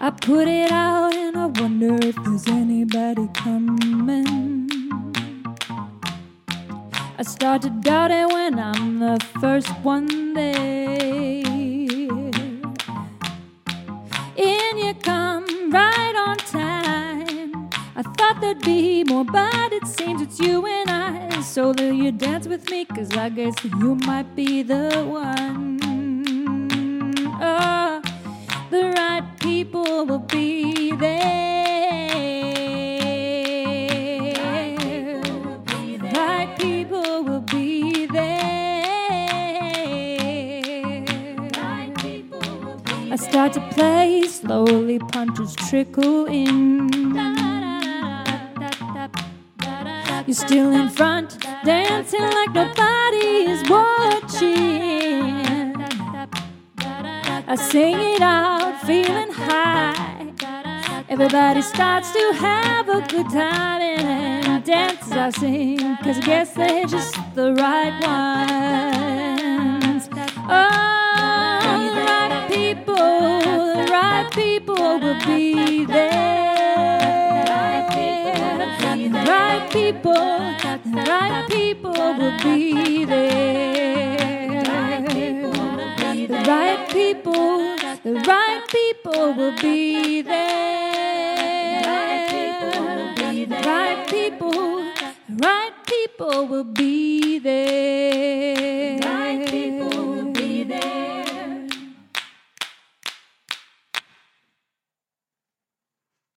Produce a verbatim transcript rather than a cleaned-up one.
I put it out and I wonder if there's anybody coming. I start to doubt it when I'm the first one there. In you come right on time. I thought there'd be more, but it seems it's you and I. So will you dance with me? Cause I guess you might be the one. Oh, the right people will be there. Right people will be there. I start to play, slowly punches trickle in. You're still in front, dancing like nobody is watching. I sing it out, feeling high. Everybody starts to have a good time and dance as I sing, cause I guess they're just the right ones. Oh, the right people, the right people will be there. The right people, the right people will be there. The right people, the right people will be there.